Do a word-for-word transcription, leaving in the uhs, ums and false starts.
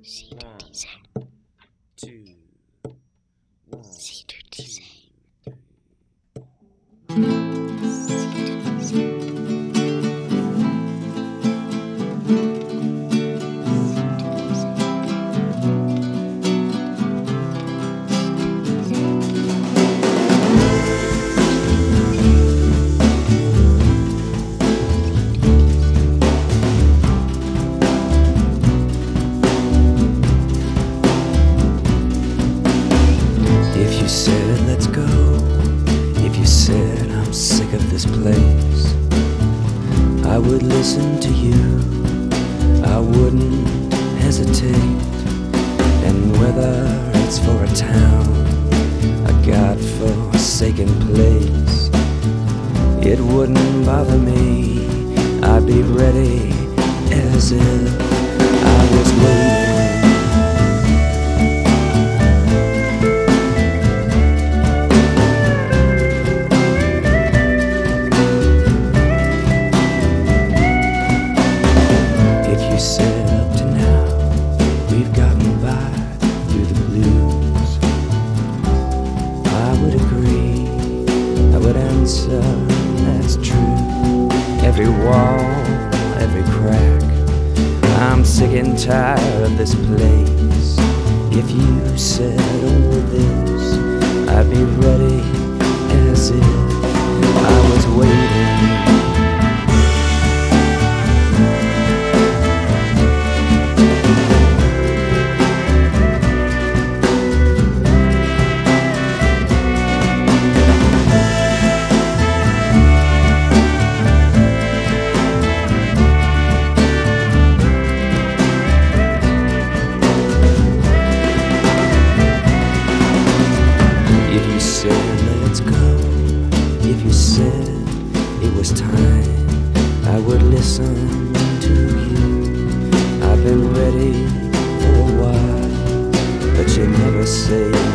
Si tu disais, two, one, si tu two, disais, three. si tu disais, If you said let's go, if you said I'm sick of this place, I would listen to you, I wouldn't hesitate. And whether it's for a town, a God-forsaken place, it wouldn't bother me, I'd be ready as if I was waiting. You said up to now we've gotten by through the blues, I would agree, I would answer that's true. Every wall, every crack, I'm sick and tired of this place. If you said only this, I'd be ready as if I was waiting. If you said let's go, if you said it was time, I would listen to you. I've been ready for a while, but you never say